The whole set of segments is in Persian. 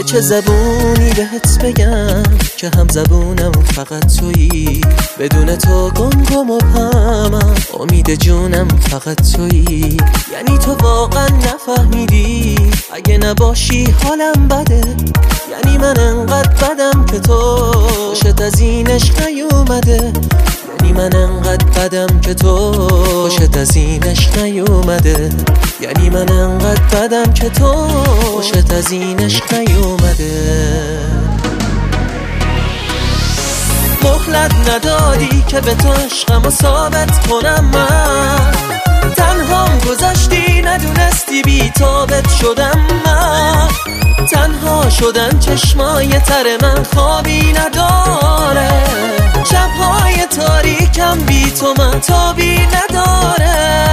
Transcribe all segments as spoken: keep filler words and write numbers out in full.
چه زبونی بهت بگم که هم زبونم فقط تویی، بدون تو گم گم و پمم، امید جونم فقط تویی. یعنی تو واقعا نفهمیدی اگه نباشی حالم بده، یعنی من انقدر بدم که تو خوشت از این عشق نیومده، یعنی من انقدر بدم که تو خوشت از این عشق نیومده، یعنی من انقدر بدم که تو خوشت از این عشق نیومده. مهلت ندادی که به تو عشقمو ثابت کنم، من تنهام گذاشتی ندونستی بی تابت شدم، من تنها شدن چشمای تر من خوابی نداره، شبهای تاریکم بی تو من تابی نداره.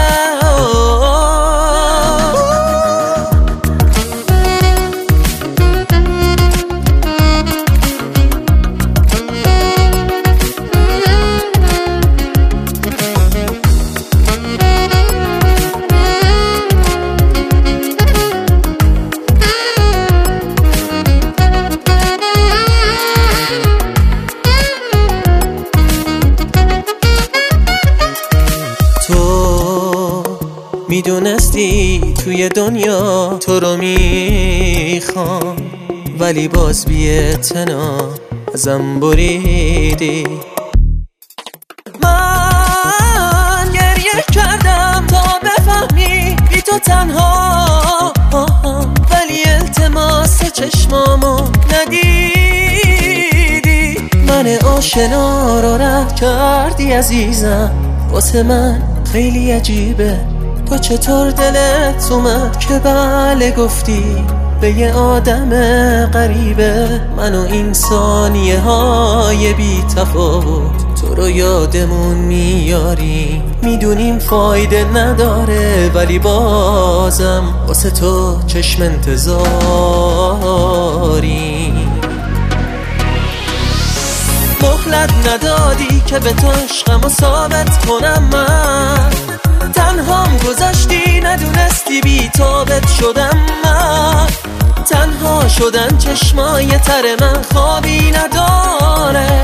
میدونستی توی دنیا تو رو میخوام، ولی باز بی اعتنا ازم بریدی. من گریه کردم تا بفهمی بی تو تنها، ولی التماس چشمامو ندیدی. من آشنا رو رد کردی عزیزم، واسه من خیلی عجیبه تو چطور دلت اومد که بله گفتی به یه آدم غریبه. من و این ثانیه های بی تفاوت تو رو یادمون میاریم، میدونیم فایده نداره ولی بازم واسه تو چشم انتظاریم. مهلت ندادی که به تو عشقمو ثابت کنم، من تنهام گذاشتی ندونستی بی تابت شدم، من تنها شدن چشمای تر من خوابی نداره،